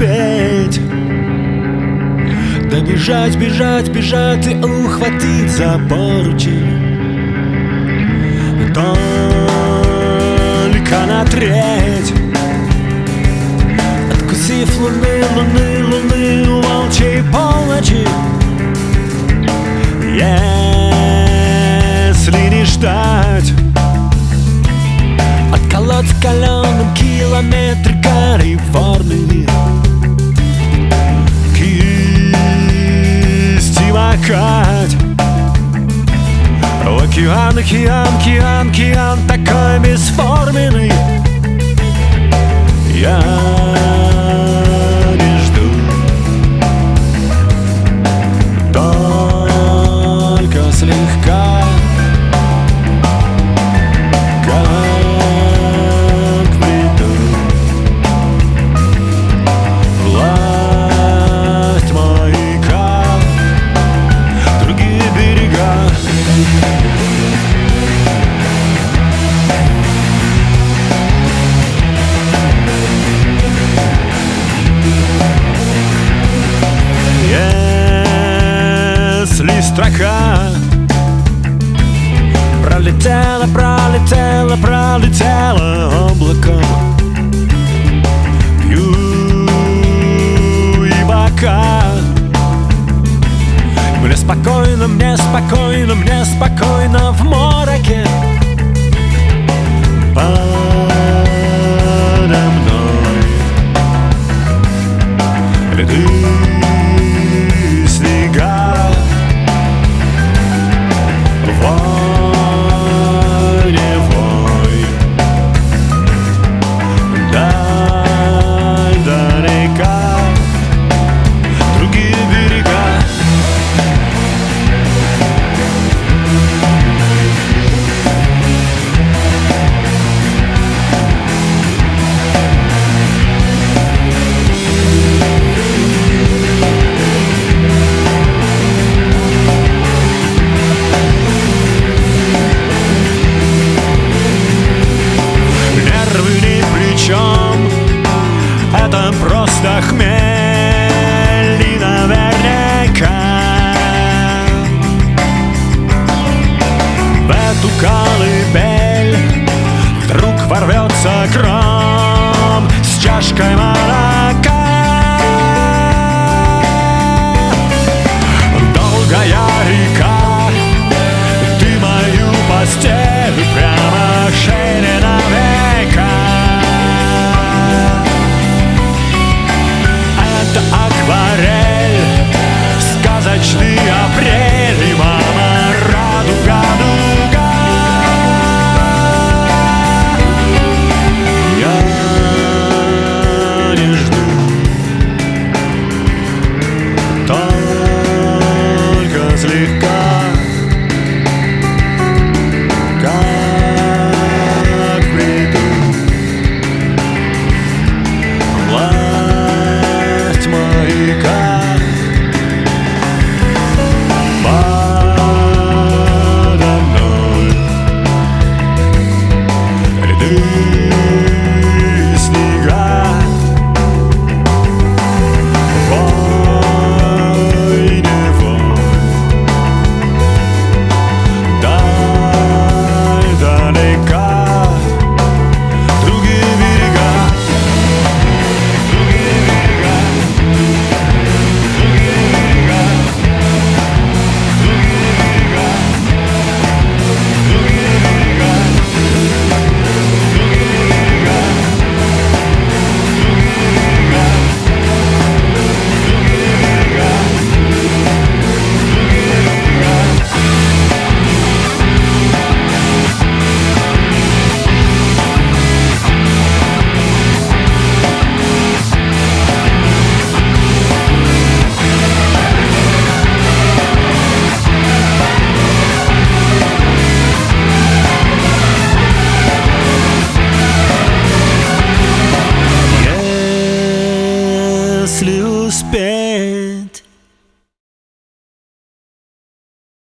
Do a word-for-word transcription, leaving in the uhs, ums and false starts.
успеть добежать, бежать, бежать и ухватить за поручень только на треть, откусив луны, луны, луны у волчьей полночи. Если не ждать, отколоть в каленом километре Калифорнии, кисти макать в океан, океан, океан, океан такой бесформенный. Я не жду, только слегка, как приду. Власть маяка, другие берега. Если строка пролетела, пролетела, пролетела облаком, пью и бока. Мне спокойно, мне спокойно, мне спокойно в мороке подо мной ряды снега. Вой, не вой, даль далека, другие берега. Это просто хмель и наверняка в эту колыбель вдруг ворвется гром с чашкой молока. Долгая река, ты мою постель прямо шире на века. Акварель, сказочный апрель, и мама радуга, дуга. Я не жду, только слегка, как приду. Власть маяка подо мной, ряды снега. Вой, не вой, даль далека, другие берега. Если успеть